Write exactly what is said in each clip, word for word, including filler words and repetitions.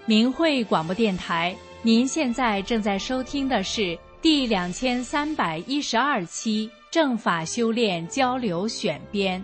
明慧广播电台，您现在正在收听的是第两千三百一十二期正法修炼交流选编。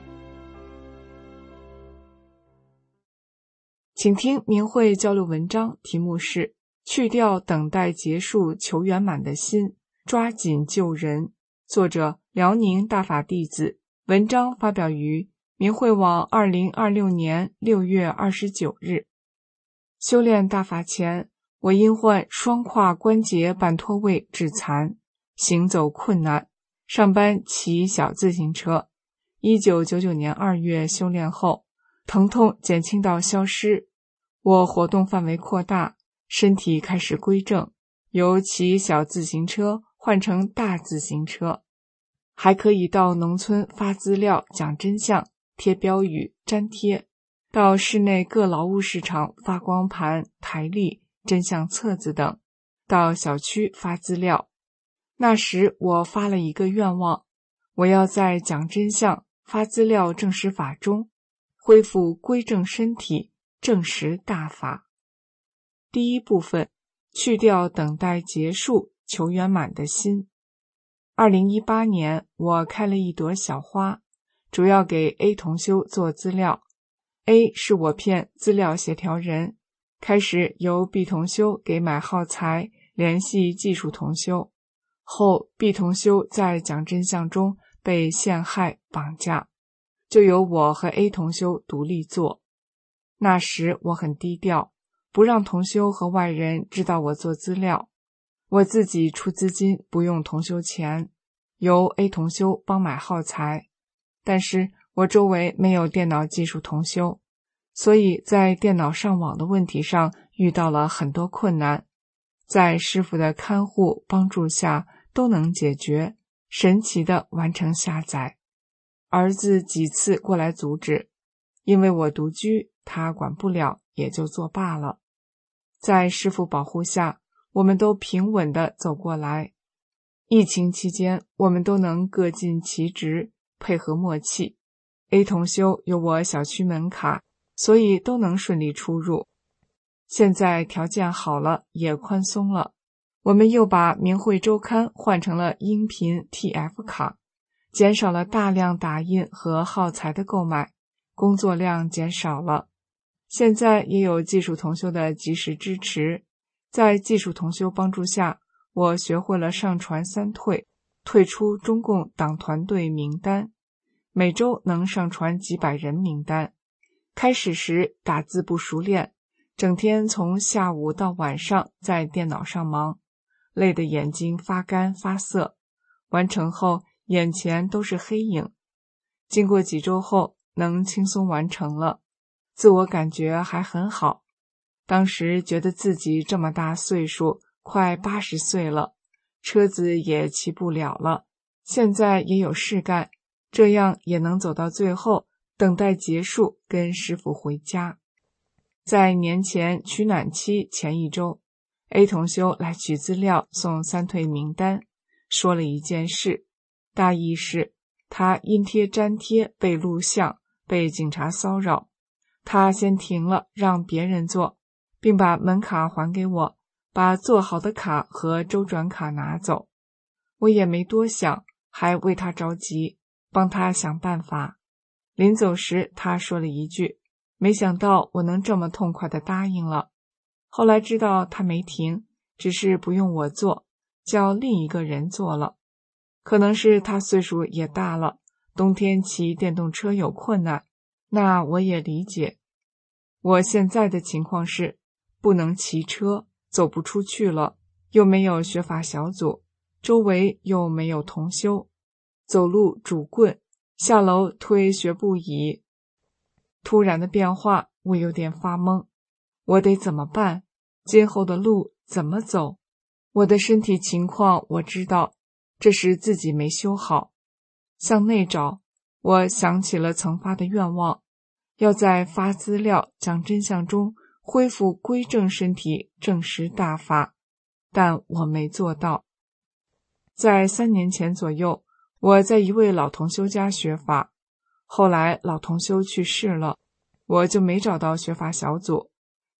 请听明慧交流文章，题目是去掉等待结束求圆满的心，抓紧救人。作者辽宁大法弟子。文章发表于明慧网二零二六年六月二十九日。修炼大法前，我因患双胯关节板脱位致残，行走困难，上班骑小自行车。一九九九年二月修炼后，疼痛减轻到消失，我活动范围扩大，身体开始归正，由骑小自行车换成大自行车，还可以到农村发资料讲真相，贴标语粘贴，到市内各劳务市场发光盘台历真相册子等，到小区发资料。那时我发了一个愿望，我要在讲真相发资料证实法中恢复归正身体，证实大法。第一部分，去掉等待结束求圆满的心。二零一八年，我开了一朵小花，主要给 A 同修做资料。A 是我片资料协调人，开始由 B 同修给买耗材，联系技术同修。后 B 同修在讲真相中被陷害绑架，就由我和 A 同修独立做。那时我很低调，不让同修和外人知道我做资料。我自己出资金，不用同修钱，由 A 同修帮买耗材。但是我周围没有电脑技术同修，所以在电脑上网的问题上遇到了很多困难，在师父的看护帮助下都能解决，神奇地完成下载。儿子几次过来阻止，因为我独居，他管不了，也就作罢了。在师父保护下，我们都平稳地走过来。疫情期间，我们都能各尽其职，配合默契。A 同修有我小区门卡，所以都能顺利出入。现在条件好了，也宽松了。我们又把明慧周刊换成了音频 T F 卡，减少了大量打印和耗材的购买，工作量减少了。现在也有技术同修的及时支持，在技术同修帮助下，我学会了上传三退，退出中共党团队名单，每周能上传几百人名单。开始时打字不熟练，整天从下午到晚上在电脑上忙，累得眼睛发干发涩，完成后眼前都是黑影。经过几周后能轻松完成了，自我感觉还很好。当时觉得自己这么大岁数，快八十岁了，车子也骑不了了，现在也有事干，这样也能走到最后，等待结束跟师父回家。在年前取暖期前一周， A 同修来取资料送三退名单，说了一件事，大意是他因贴粘贴被录像，被警察骚扰，他先停了让别人做，并把门卡还给我，把做好的卡和周转卡拿走。我也没多想，还为他着急，帮他想办法。临走时他说了一句，没想到我能这么痛快地答应了。后来知道他没停，只是不用我做，叫另一个人做了。可能是他岁数也大了，冬天骑电动车有困难，那我也理解。我现在的情况是不能骑车，走不出去了，又没有学法小组，周围又没有同修，走路拄棍，下楼推学步椅。突然的变化，我有点发懵，我得怎么办？今后的路怎么走？我的身体情况我知道，这是自己没修好。向内找，我想起了曾发的愿望，要在发资料讲真相中恢复归正身体，证实大法，但我没做到。在三年前左右，我在一位老同修家学法，后来老同修去世了，我就没找到学法小组。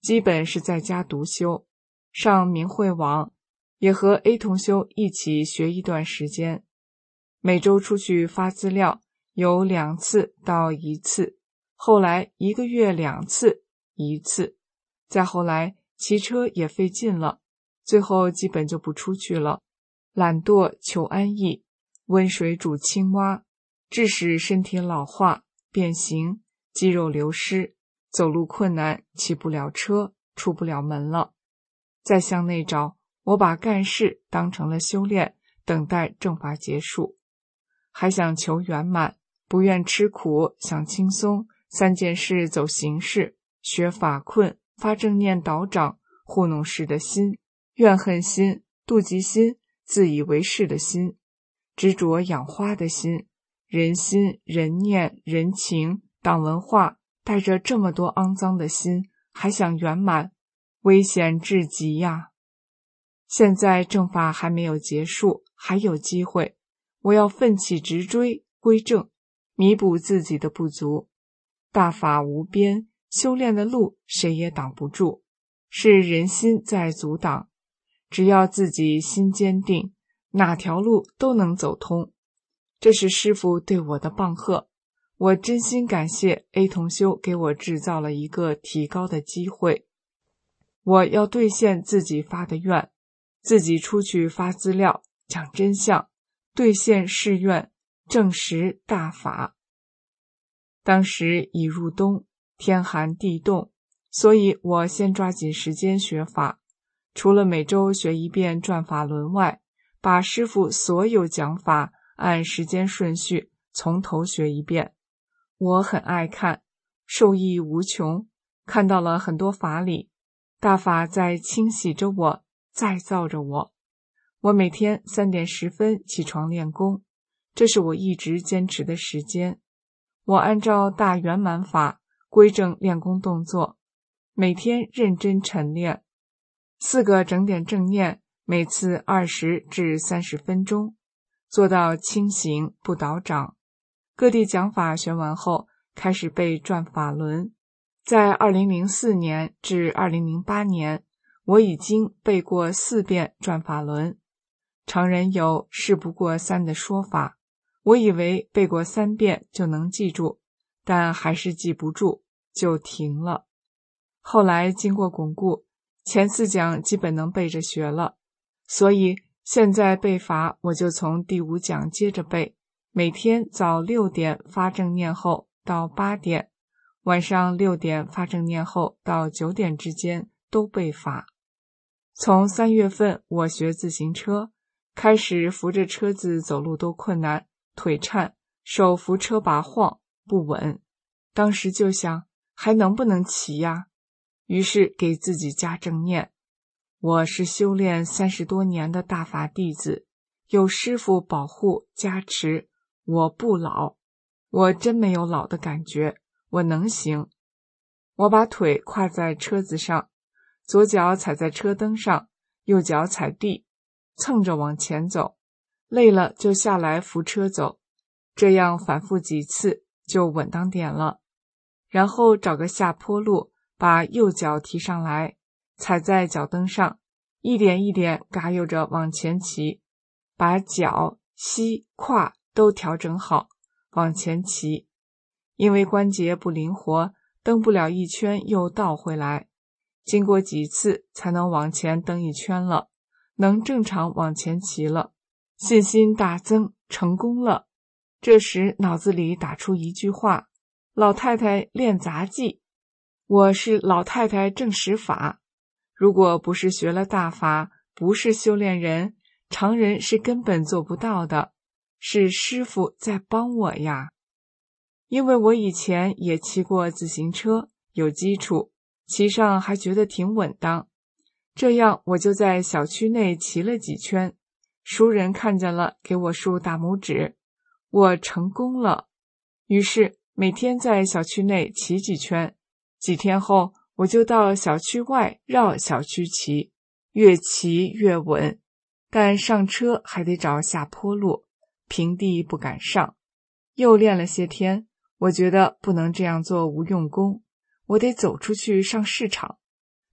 基本是在家独修，上明慧网，也和 A 同修一起学一段时间。每周出去发资料，有两次到一次，后来一个月两次，一次，再后来骑车也费劲了，最后基本就不出去了。懒惰求安逸，温水煮青蛙，致使身体老化变形，肌肉流失，走路困难，骑不了车，出不了门了。再向内找，我把干事当成了修炼，等待正法结束。还想求圆满，不愿吃苦，想轻松，三件事走形式，学法困，发正念导长，糊弄事的心，怨恨心，妒忌心，自以为是的心，执着养花的心，人心、人念、人情、党文化，带着这么多肮脏的心，还想圆满，危险至极呀！现在正法还没有结束，还有机会，我要奋起直追，归正，弥补自己的不足。大法无边，修炼的路谁也挡不住，是人心在阻挡。只要自己心坚定，哪条路都能走通。这是师父对我的棒喝，我真心感谢 A 同修给我制造了一个提高的机会。我要兑现自己发的愿，自己出去发资料，讲真相，兑现誓愿，证实大法。当时已入冬，天寒地冻，所以我先抓紧时间学法。除了每周学一遍转法轮外，把师父所有讲法按时间顺序从头学一遍。我很爱看，受益无穷，看到了很多法理，大法在清洗着我，再造着我。我每天三点十分起床练功，这是我一直坚持的时间。我按照大圆满法规正练功动作，每天认真晨练，四个整点正念，每次二十至三十分钟，做到清醒不倒掌。各地讲法学完后，开始背转法轮。在二零零四年至二零零八年，我已经背过四遍转法轮。常人有事不过三的说法，我以为背过三遍就能记住，但还是记不住，就停了。后来经过巩固，前四讲基本能背着学了，所以现在背法我就从第五讲接着背，每天早六点发正念后到八点，晚上六点发正念后到九点之间都背法。从三月份我学自行车，开始扶着车子走路都困难，腿颤，手扶车把晃，不稳。当时就想，还能不能骑呀？于是给自己加正念。我是修炼三十多年的大法弟子，有师父保护加持，我不老。我真没有老的感觉，我能行。我把腿跨在车子上，左脚踩在车灯上，右脚踩地，蹭着往前走，累了就下来扶车走，这样反复几次就稳当点了。然后找个下坡路，把右脚提上来，踩在脚蹬上，一点一点嘎悠着往前骑，把脚、膝、胯都调整好，往前骑。因为关节不灵活，蹬不了一圈又倒回来，经过几次才能往前蹬一圈了，能正常往前骑了，信心大增，成功了。这时脑子里打出一句话：老太太练杂技。我是老太太正实法，如果不是学了大法，不是修炼人，常人是根本做不到的，是师父在帮我呀。因为我以前也骑过自行车，有基础，骑上还觉得挺稳当，这样我就在小区内骑了几圈，熟人看见了给我竖大拇指，我成功了。于是每天在小区内骑几圈，几天后我就到小区外绕小区骑，越骑越稳，但上车还得找下坡路，平地不敢上。又练了些天，我觉得不能这样做无用功，我得走出去上市场，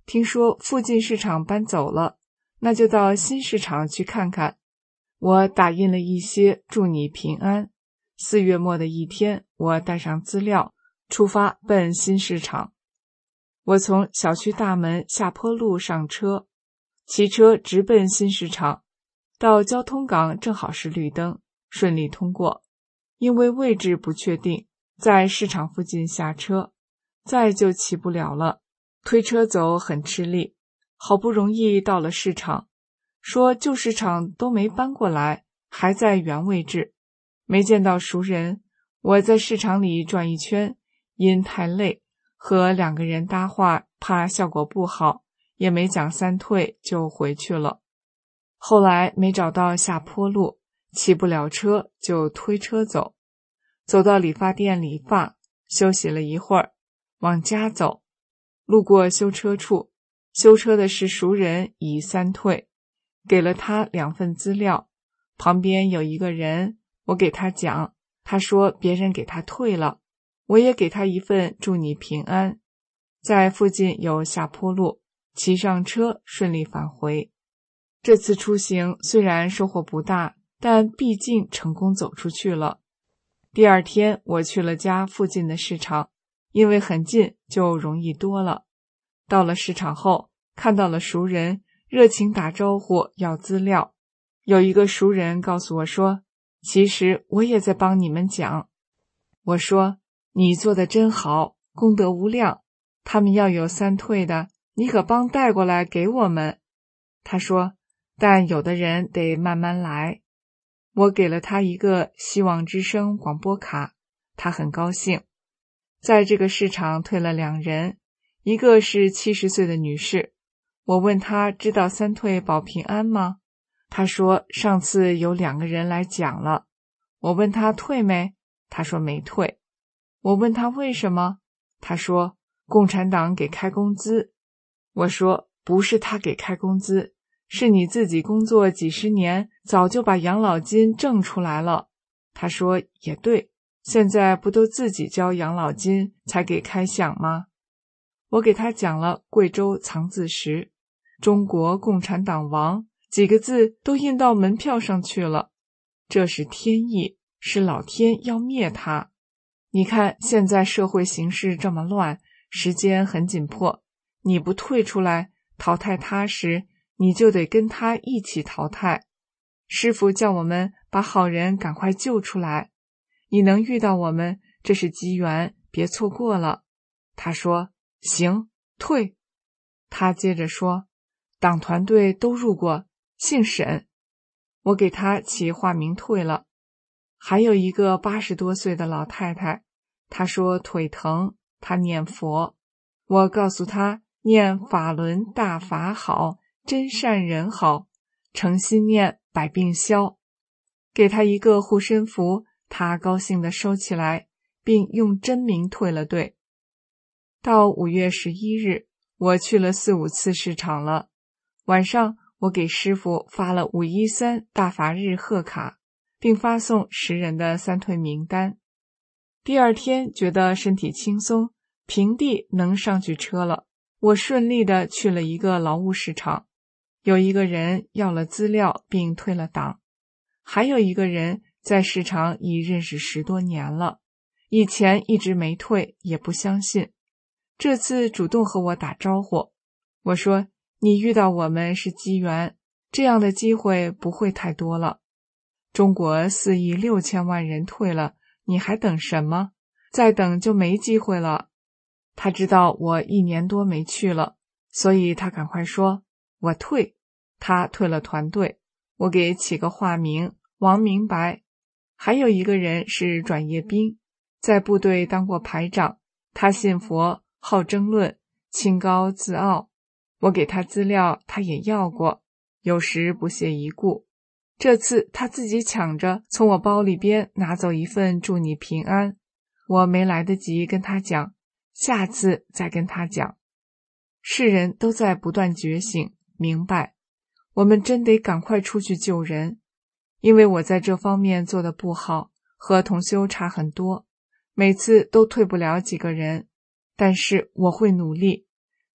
听说附近市场搬走了，那就到新市场去看看。我打印了一些祝你平安。四月末的一天，我带上资料出发奔新市场。我从小区大门下坡路上车，骑车直奔新市场。到交通岗正好是绿灯，顺利通过。因为位置不确定，在市场附近下车，再就骑不了了，推车走很吃力。好不容易到了市场，说旧市场都没搬过来，还在原位置，没见到熟人。我在市场里转一圈，因太累，和两个人搭话，怕效果不好，也没讲三退就回去了。后来没找到下坡路，骑不了车，就推车走。走到理发店理发，休息了一会儿，往家走。路过修车处，修车的是熟人，已三退，给了他两份资料。旁边有一个人，我给他讲，他说别人给他退了，我也给他一份祝你平安。在附近有下坡路，骑上车顺利返回。这次出行虽然收获不大，但毕竟成功走出去了。第二天我去了家附近的市场，因为很近就容易多了。到了市场后，看到了熟人，热情打招呼要资料。有一个熟人告诉我说，其实我也在帮你们讲。我说，你做得真好，功德无量，他们要有三退的，你可帮带过来给我们。他说，但有的人得慢慢来。我给了他一个希望之声广播卡，他很高兴。在这个市场退了两人，一个是七十岁的女士。我问她知道三退保平安吗？她说上次有两个人来讲了。我问她退没？她说没退。我问她为什么？她说共产党给开工资。我说不是他给开工资，是你自己工作几十年，早就把养老金挣出来了。他说也对，现在不都自己交养老金才给开饷吗？我给他讲了贵州藏字石，中国共产党亡几个字都印到门票上去了，这是天意，是老天要灭他。你看现在社会形势这么乱，时间很紧迫，你不退出来淘汰他时，你就得跟他一起淘汰。师父叫我们把好人赶快救出来，你能遇到我们，这是机缘，别错过了。他说行，退。他接着说，党团队都入过，姓沈。我给他起化名退了。还有一个八十多岁的老太太，她说腿疼，她念佛。我告诉她念法轮大法好，真善人好，诚心念百病消。给她一个护身符，她高兴地收起来，并用真名退了队。到五月十一日，我去了四五次市场了。晚上我给师父发了五一三大法日贺卡，并发送十人的三退名单。第二天觉得身体轻松，平地能上去车了。我顺利地去了一个劳务市场，有一个人要了资料并退了档，还有一个人在市场已认识十多年了，以前一直没退，也不相信。这次主动和我打招呼，我说你遇到我们是机缘，这样的机会不会太多了。中国四亿六千万人退了，你还等什么？再等就没机会了。他知道我一年多没去了，所以他赶快说我退。他退了团队，我给起个化名王明白。还有一个人是转业兵，在部队当过排长，他信佛，好争论，清高自傲。我给他资料，他也要过，有时不屑一顾。这次他自己抢着从我包里边拿走一份祝你平安，我没来得及跟他讲，下次再跟他讲。世人都在不断觉醒，明白我们真得赶快出去救人。因为我在这方面做得不好，和同修差很多，每次都退不了几个人，但是我会努力，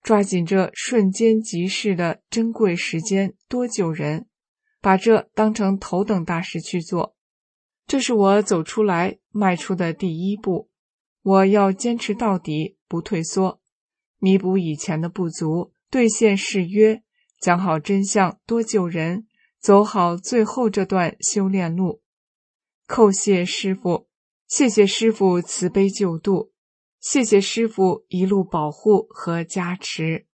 抓紧这瞬间即逝的珍贵时间，多救人，把这当成头等大事去做。这是我走出来迈出的第一步，我要坚持到底，不退缩，弥补以前的不足，兑现誓约，讲好真相，多救人，走好最后这段修炼路。叩谢师父，谢谢师父慈悲救度，谢谢师父一路保护和加持。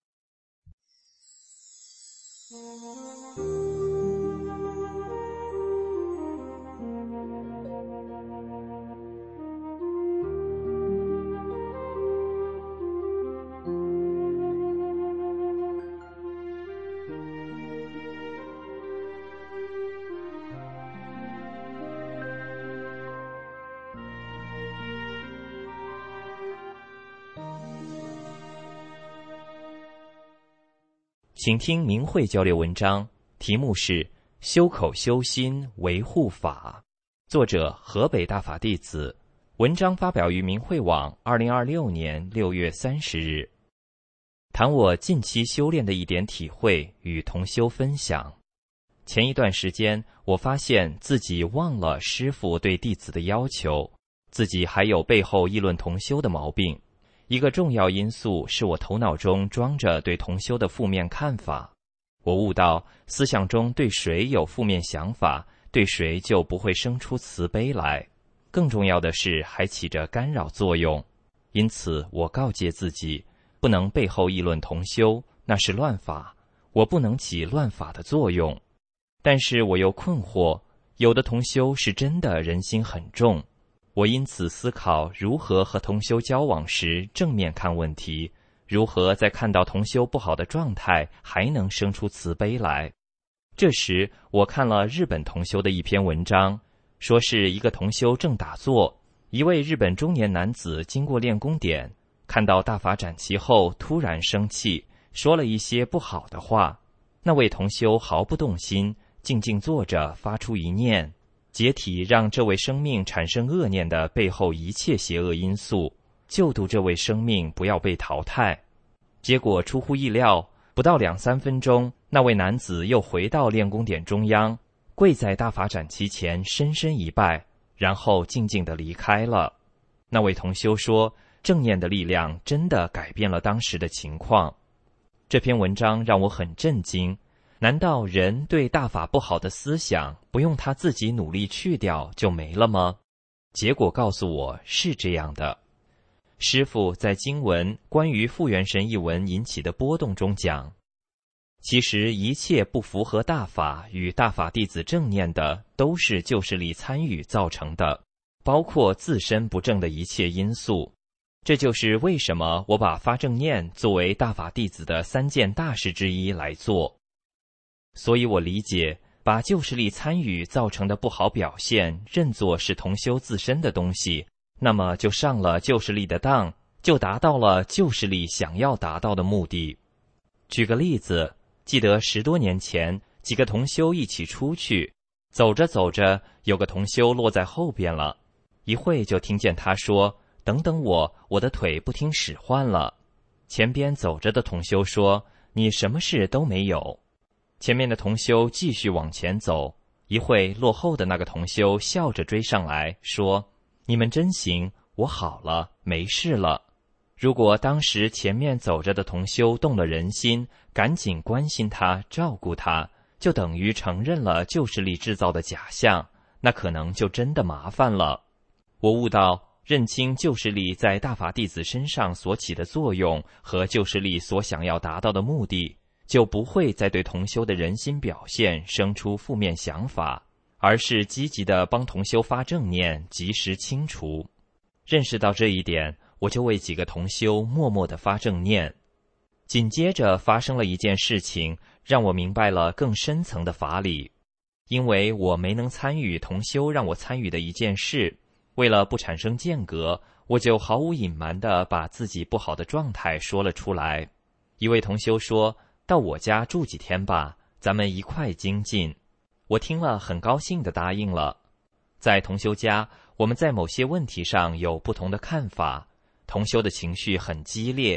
请听明慧交流文章，题目是《修口修心维护法》，作者河北大法弟子，文章发表于明慧网二零二六年六月三十日。谈我近期修炼的一点体会与同修分享。前一段时间，我发现自己忘了师父对弟子的要求，自己还有背后议论同修的毛病。一个重要因素是我头脑中装着对同修的负面看法。我悟到，思想中对谁有负面想法，对谁就不会生出慈悲来。更重要的是，还起着干扰作用。因此，我告诫自己，不能背后议论同修，那是乱法，我不能起乱法的作用。但是我又困惑，有的同修是真的人心很重。我因此思考如何和同修交往时正面看问题，如何在看到同修不好的状态还能生出慈悲来。这时我看了日本同修的一篇文章，说是一个同修正打坐，一位日本中年男子经过练功点，看到大法展齐后突然生气，说了一些不好的话。那位同修毫不动心，静静坐着，发出一念，解体让这位生命产生恶念的背后一切邪恶因素，救度这位生命不要被淘汰。结果出乎意料，不到两三分钟，那位男子又回到练功点中央，跪在大法展旗前深深一拜，然后静静地离开了。那位同修说，正念的力量真的改变了当时的情况。这篇文章让我很震惊，难道人对大法不好的思想不用他自己努力去掉就没了吗？结果告诉我是这样的。师父在经文关于复元神一文引起的波动中讲，其实一切不符合大法与大法弟子正念的，都是旧势力参与造成的，包括自身不正的一切因素。这就是为什么我把发正念作为大法弟子的三件大事之一来做。所以我理解，把旧势力参与造成的不好表现认作是同修自身的东西，那么就上了旧势力的当，就达到了旧势力想要达到的目的。举个例子，记得十多年前，几个同修一起出去，走着走着，有个同修落在后边了，一会就听见他说，等等我，我的腿不听使唤了。前边走着的同修说，你什么事都没有。前面的同修继续往前走，一会落后的那个同修笑着追上来说，你们真行，我好了，没事了。如果当时前面走着的同修动了人心，赶紧关心他，照顾他，就等于承认了旧势力制造的假象，那可能就真的麻烦了。我悟到，认清旧势力在大法弟子身上所起的作用和旧势力所想要达到的目的，就不会再对同修的人心表现生出负面想法，而是积极地帮同修发正念，及时清除。认识到这一点，我就为几个同修默默地发正念。紧接着发生了一件事情，让我明白了更深层的法理。因为我没能参与同修让我参与的一件事，为了不产生间隔，我就毫无隐瞒地把自己不好的状态说了出来。一位同修说，到我家住几天吧，咱们一块精进。我听了很高兴地答应了。在同修家，我们在某些问题上有不同的看法，同修的情绪很激烈，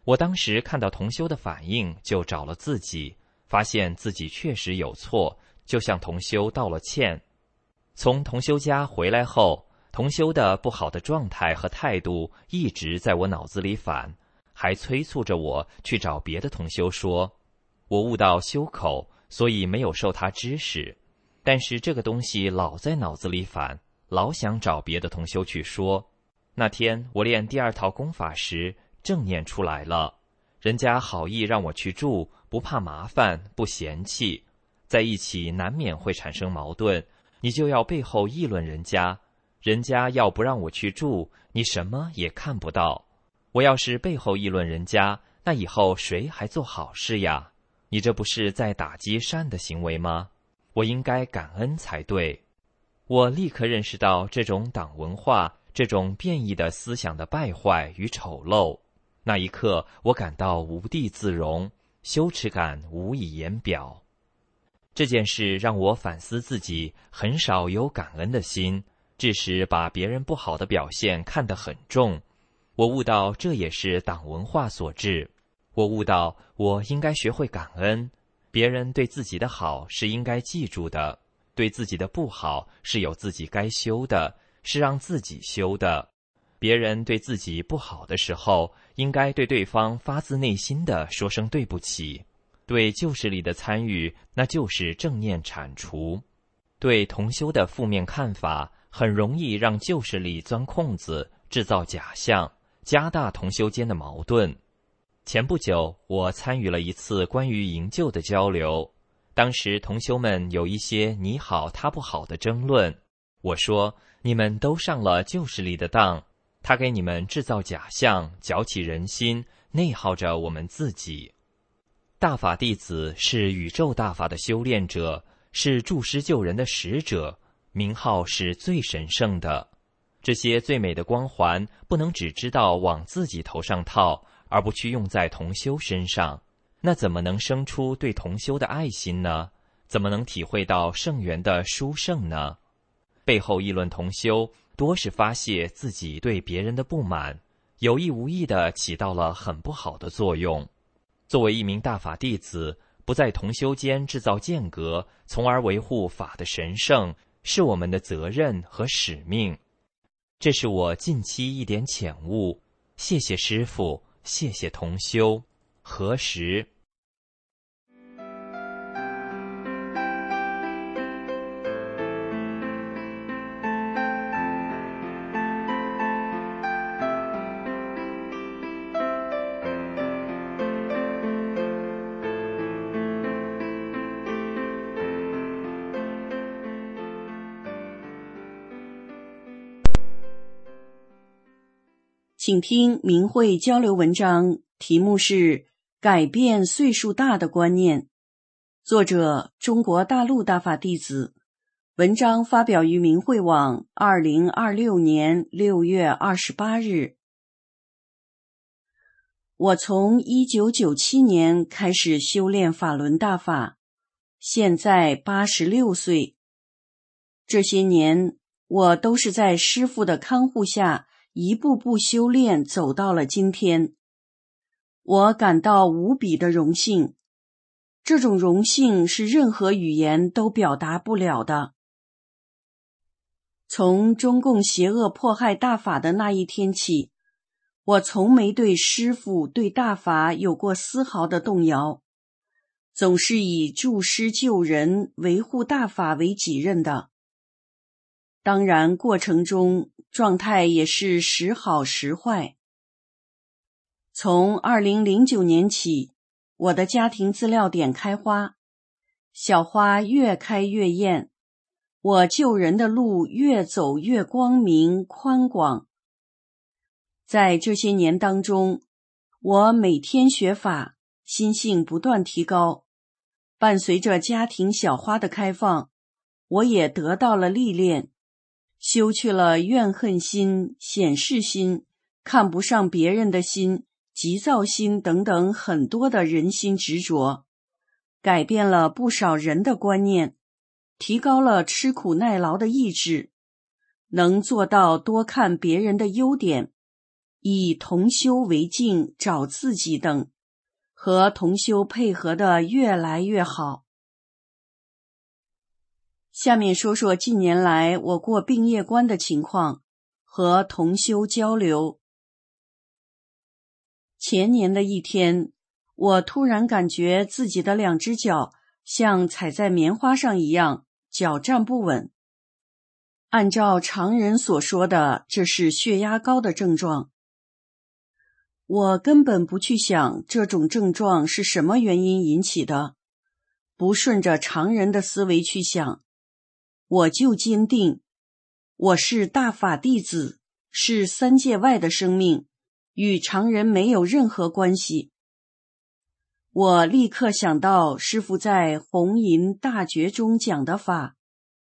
我当时看到同修的反应，就找了自己，发现自己确实有错，就向同修道了歉。从同修家回来后，同修的不好的状态和态度一直在我脑子里反，还催促着我去找别的同修说，我悟到修口，所以没有受他指使，但是这个东西老在脑子里反，老想找别的同修去说。那天我练第二套功法时，正念出来了，人家好意让我去住，不怕麻烦，不嫌弃，在一起难免会产生矛盾，你就要背后议论人家，人家要不让我去住，你什么也看不到。我要是背后议论人家，那以后谁还做好事呀？你这不是在打击善的行为吗？我应该感恩才对。我立刻认识到这种党文化，这种变异的思想的败坏与丑陋。那一刻，我感到无地自容，羞耻感无以言表。这件事让我反思自己很少有感恩的心，致使把别人不好的表现看得很重。我悟到这也是党文化所致。我悟到我应该学会感恩，别人对自己的好是应该记住的，对自己的不好是有自己该修的，是让自己修的。别人对自己不好的时候，应该对对方发自内心的说声对不起。对旧事力的参与，那就是正念铲除。对同修的负面看法，很容易让旧事力钻空子，制造假象，加大同修间的矛盾。前不久，我参与了一次关于营救的交流，当时同修们有一些你好他不好的争论。我说，你们都上了旧事力的当，他给你们制造假象，搅起人心，内耗着我们自己。大法弟子是宇宙大法的修炼者，是助师救人的使者，名号是最神圣的。这些最美的光环不能只知道往自己头上套，而不去用在同修身上，那怎么能生出对同修的爱心呢？怎么能体会到圣缘的殊胜呢？背后议论同修，多是发泄自己对别人的不满，有意无意地起到了很不好的作用。作为一名大法弟子，不在同修间制造间隔，从而维护法的神圣，是我们的责任和使命。这是我近期一点浅悟，谢谢师父，谢谢同修。何时？ 请听明慧交流文章，题目是改变岁数大的观念，作者中国大陆大法弟子，文章发表于明慧网二零二六年六月二十八日。我从一九九七年开始修炼法轮大法，现在八十六岁。这些年，我都是在师父的看护下一步步修炼，走到了今天。我感到无比的荣幸，这种荣幸是任何语言都表达不了的。从中共邪恶迫害大法的那一天起，我从没对师父、对大法有过丝毫的动摇，总是以助师救人、维护大法为己任的。当然，过程中状态也是时好时坏。从二零零九年起，我的家庭资料点开花，小花越开越艳，我救人的路越走越光明宽广。在这些年当中，我每天学法，心性不断提高，伴随着家庭小花的开放，我也得到了历练，修去了怨恨心、显示心、看不上别人的心、急躁心等等很多的人心执着，改变了不少人的观念，提高了吃苦耐劳的意志，能做到多看别人的优点， 以同修为镜找自己等，和同修配合的越来越好。下面说说近年来我过病业关的情况，和同修交流。前年的一天，我突然感觉自己的两只脚像踩在棉花上一样，脚站不稳。按照常人所说的，这是血压高的症状。我根本不去想这种症状是什么原因引起的，不顺着常人的思维去想，我就坚定，我是大法弟子，是三界外的生命，与常人没有任何关系。我立刻想到师父在红银大觉中讲的法，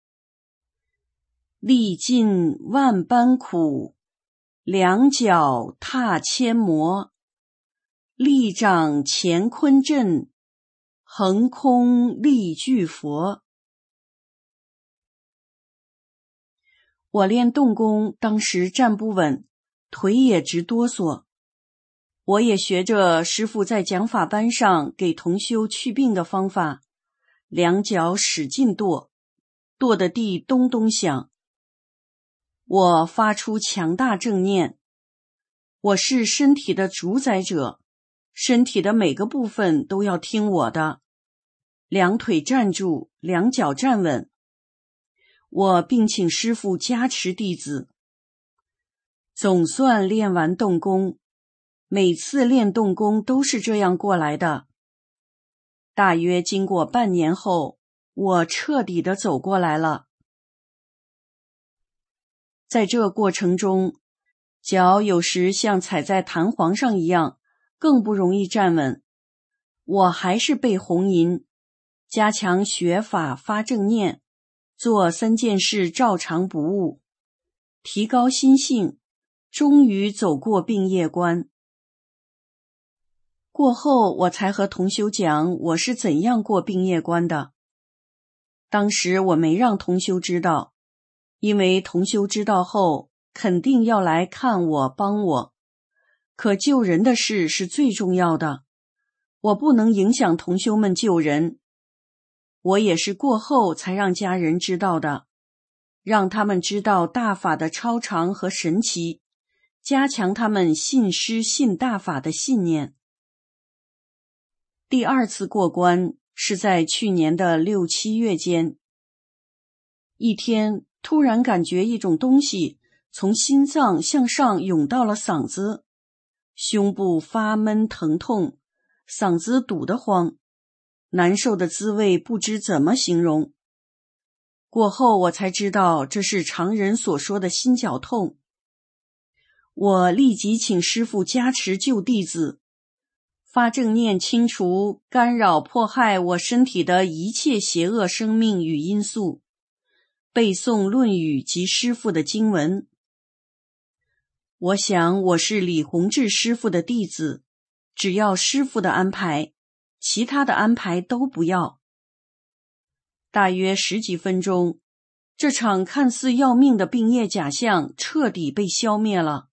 历尽万般苦，两脚踏千磨，力掌乾坤阵，横空立巨佛。我练动功，当时站不稳，腿也直哆嗦。我也学着师父在讲法班上给同修祛病的方法，两脚使劲跺，跺的地咚咚响。我发出强大正念，我是身体的主宰者，身体的每个部分都要听我的。两腿站住，两脚站稳。我并请师父加持弟子。总算练完动功，每次练动功都是这样过来的。大约经过半年后，我彻底的走过来了。在这过程中，脚有时像踩在弹簧上一样，更不容易站稳。我还是背红银，加强学法发正念，做三件事照常不误，提高心性，终于走过病业关。过后我才和同修讲我是怎样过病业关的。当时我没让同修知道，因为同修知道后肯定要来看我帮我，可救人的事是最重要的，我不能影响同修们救人。我也是过后才让家人知道的，让他们知道大法的超常和神奇，加强他们信师信大法的信念。第二次过关是在去年的六七月间，一天突然感觉一种东西从心脏向上涌到了嗓子，胸部发闷疼痛，嗓子堵得慌，难受的滋味不知怎么形容。过后我才知道这是常人所说的心绞痛。我立即请师父加持救弟子，发正念清除干扰迫害我身体的一切邪恶生命与因素，背诵论语及师父的经文。我想我是李洪志师父的弟子，只要师父的安排，其他的安排都不要。大约十几分钟，这场看似要命的病业假象彻底被消灭了。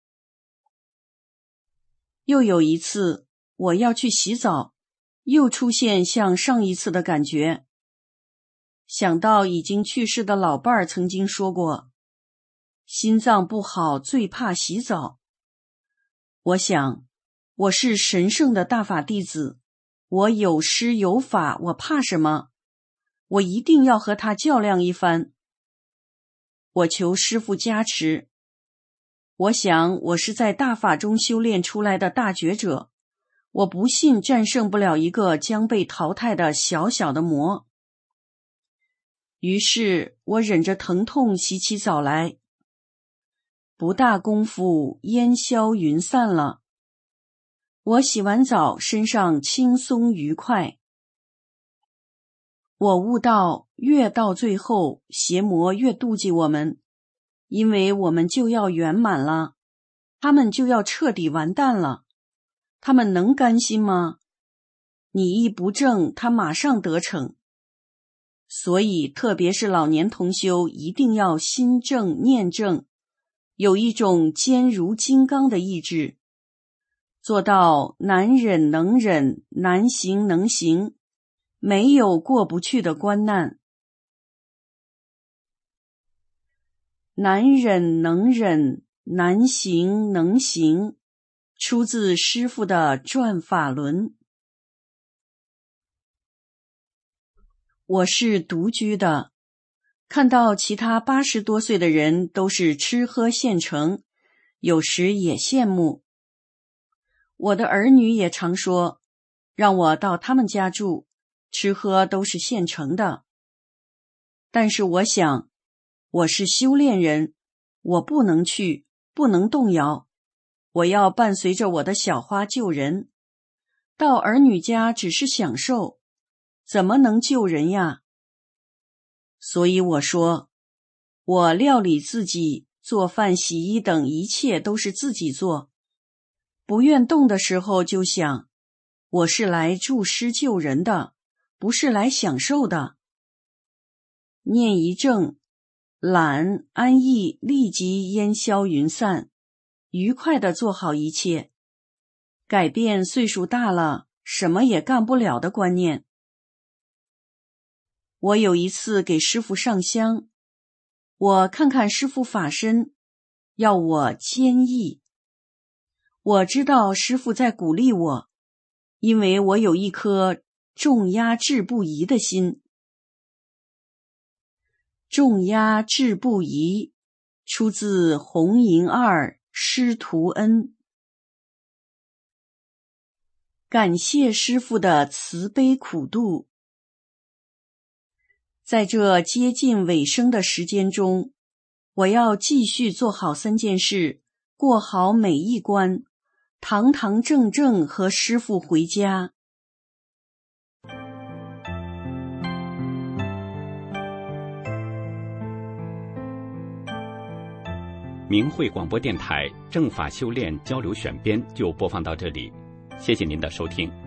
又有一次，我要去洗澡，又出现像上一次的感觉。想到已经去世的老伴儿曾经说过，心脏不好最怕洗澡。我想，我是神圣的大法弟子，我有师有法，我怕什么？我一定要和他较量一番。我求师父加持。我想我是在大法中修炼出来的大觉者，我不信战胜不了一个将被淘汰的小小的魔。于是我忍着疼痛洗起澡来，不大功夫，烟消云散了。我洗完澡，身上轻松愉快。我悟到，越到最后，邪魔越妒忌我们，因为我们就要圆满了，他们就要彻底完蛋了。他们能甘心吗？你一不正，他马上得逞。所以特别是老年同修一定要心正念正， 有一种坚如金刚的意志，做到难忍能忍，难行能行，没有过不去的关难。难忍能忍，难行能行，出自师父的转法轮。我是独居的，看到其他八十多岁的人都是吃喝现成，有时也羡慕。我的儿女也常说，让我到他们家住，吃喝都是现成的。但是我想，我是修炼人，我不能去，不能动摇，我要伴随着我的小花救人。到儿女家只是享受，怎么能救人呀？所以我说，我料理自己，做饭、洗衣等一切都是自己做。不愿动的时候就想，我是来助师救人的，不是来享受的。念一正，懒安逸立即烟消云散，愉快地做好一切，改变岁数大了什么也干不了的观念。我有一次给师父上香，我看看师父法身，要我坚毅。我知道师父在鼓励我，因为我有一颗重压志不移的心。重压志不移，出自红银二师徒恩。感谢师父的慈悲苦度。在这接近尾声的时间中，我要继续做好三件事，过好每一关，堂堂正正和师父回家。 明慧广播电台正法修炼交流选编就播放到这里，谢谢您的收听。